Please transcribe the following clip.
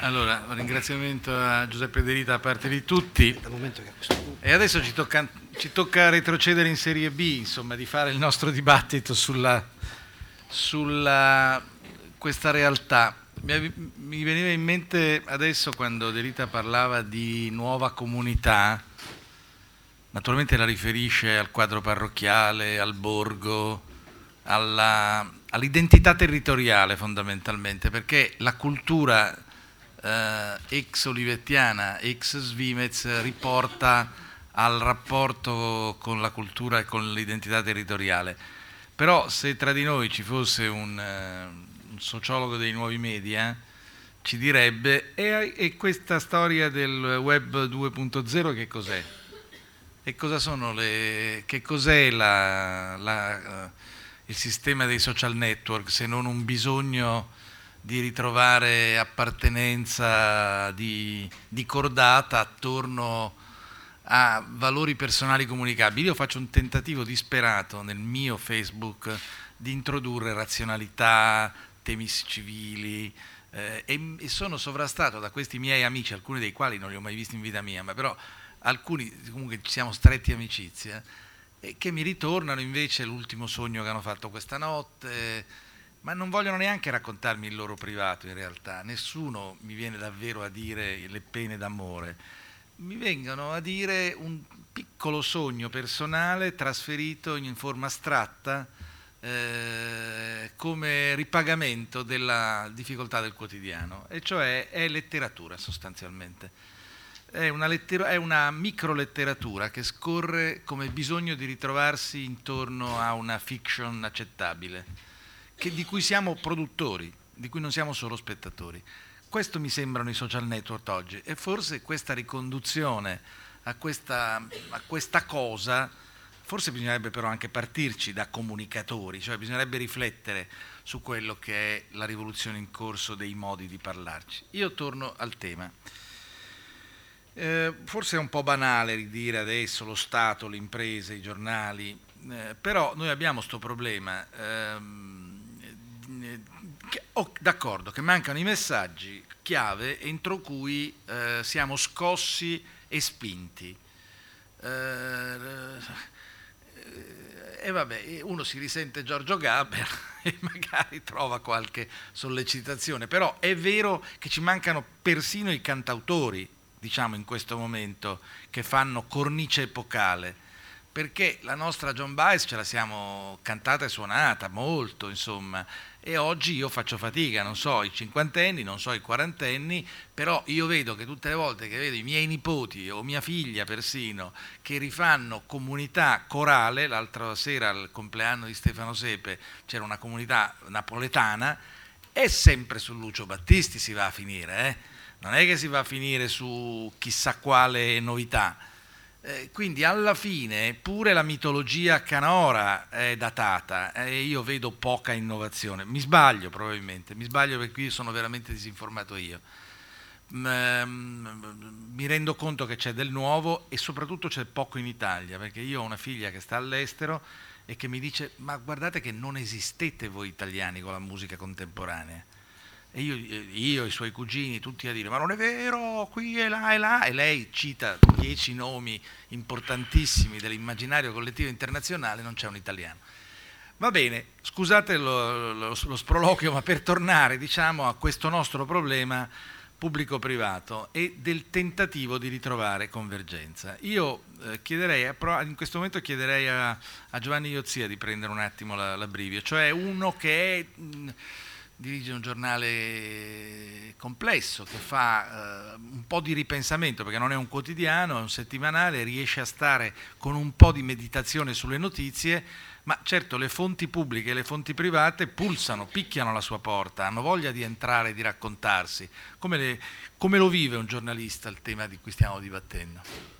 Allora, un ringraziamento a Giuseppe De Rita da parte di tutti. E adesso ci tocca retrocedere in Serie B, insomma, di fare il nostro dibattito sulla questa realtà. Mi veniva in mente adesso, quando De Rita parlava di nuova comunità, naturalmente la riferisce al quadro parrocchiale, al borgo, all'identità territoriale fondamentalmente, perché la cultura ex olivettiana, ex Svimez riporta al rapporto con la cultura e con l'identità territoriale. Però se tra di noi ci fosse un sociologo dei nuovi media, ci direbbe: e questa storia del web 2.0 che cos'è? E cosa sono che cos'è il sistema dei social network, se non un bisogno di ritrovare appartenenza di cordata attorno a valori personali comunicabili? Io faccio un tentativo disperato nel mio Facebook di introdurre razionalità, temi civili, e sono sovrastato da questi miei amici, alcuni dei quali non li ho mai visti in vita mia, ma però alcuni comunque ci siamo stretti amicizia, che mi ritornano invece l'ultimo sogno che hanno fatto questa notte, ma non vogliono neanche raccontarmi il loro privato in realtà. Nessuno mi viene davvero a dire le pene d'amore, mi vengono a dire un piccolo sogno personale trasferito in forma astratta, come ripagamento della difficoltà del quotidiano, e cioè è letteratura sostanzialmente. È una microletteratura che scorre come bisogno di ritrovarsi intorno a una fiction accettabile, di cui siamo produttori, di cui non siamo solo spettatori. Questo mi sembrano i social network oggi, e forse questa riconduzione a questa cosa, forse bisognerebbe però anche partirci da comunicatori, cioè bisognerebbe riflettere su quello che è la rivoluzione in corso dei modi di parlarci. Io torno al tema. Forse è un po' banale ridire adesso lo Stato, le imprese, i giornali, però noi abbiamo questo problema. D'accordo, che mancano i messaggi chiave entro cui siamo scossi e spinti. E vabbè, uno si risente Giorgio Gaber e magari trova qualche sollecitazione, però è vero che ci mancano persino i cantautori, diciamo, in questo momento, che fanno cornice epocale, perché la nostra Joan Baez ce la siamo cantata e suonata molto, insomma, e oggi io faccio fatica, non so i cinquantenni, non so i quarantenni, però io vedo che tutte le volte che vedo i miei nipoti o mia figlia persino che rifanno comunità corale, l'altra sera al compleanno di Stefano Sepe c'era una comunità napoletana, è sempre su Lucio Battisti si va a finire, non è che si va a finire su chissà quale novità. Quindi alla fine pure la mitologia canora è datata, e io vedo poca innovazione. Mi sbaglio probabilmente, mi sbaglio perché qui sono veramente disinformato io. Mi rendo conto che c'è del nuovo e soprattutto c'è poco in Italia, perché io ho una figlia che sta all'estero e che mi dice: ma guardate che non esistete voi italiani con la musica contemporanea. E io e i suoi cugini tutti a dire: ma non è vero, qui e là, e lei cita 10 nomi importantissimi dell'immaginario collettivo internazionale, non c'è un italiano. Va bene, scusate lo sproloquio, ma per tornare, diciamo, a questo nostro problema pubblico-privato e del tentativo di ritrovare convergenza. Io chiederei, in questo momento chiederei a Giovanni Iozia di prendere un attimo l'abbrivio, cioè uno che dirige un giornale complesso, che fa un po' di ripensamento, perché non è un quotidiano, è un settimanale, riesce a stare con un po' di meditazione sulle notizie, ma certo le fonti pubbliche e le fonti private pulsano, picchiano alla sua porta, hanno voglia di entrare, di raccontarsi. Come lo vive un giornalista il tema di cui stiamo dibattendo?